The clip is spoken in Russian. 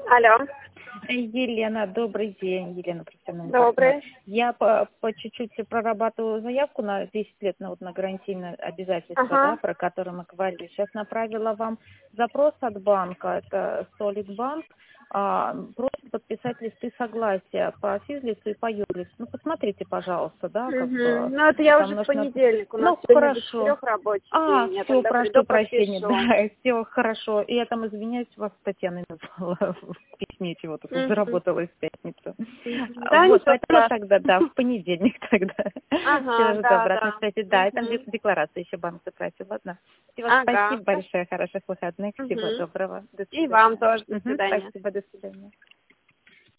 Алло. Елена, добрый день. Елена профессиональный Добрый. партнер. Я по чуть-чуть прорабатываю заявку на 10 лет на, на гарантийное обязательство, да, про которое мы говорили. Сейчас направила вам запрос от банка, это Солидбанк. Просит подписать листы согласия по физлицу и по юрлицу. Ну, посмотрите, пожалуйста, да, как бы Ну, это я там уже в нужно... понедельник. У нас Ну, сегодня до хорошо. 4 рабочий день. Я Все, тогда прошу приду, прощения, подпишу. да, все хорошо. И я там извиняюсь, вас Татьяна назвала в письме, чего-то тут заработала в пятницу. Да, Вот, ничего поэтому страшного. тогда, да, в понедельник тогда. Все Ага, же да, обратной да. связи. Да, и там декларация еще банк запросил, ладно. Всего Ага. спасибо большое, хороших выходных, всего доброго. До И вам свидания. тоже. До свидания. Спасибо, до свидания.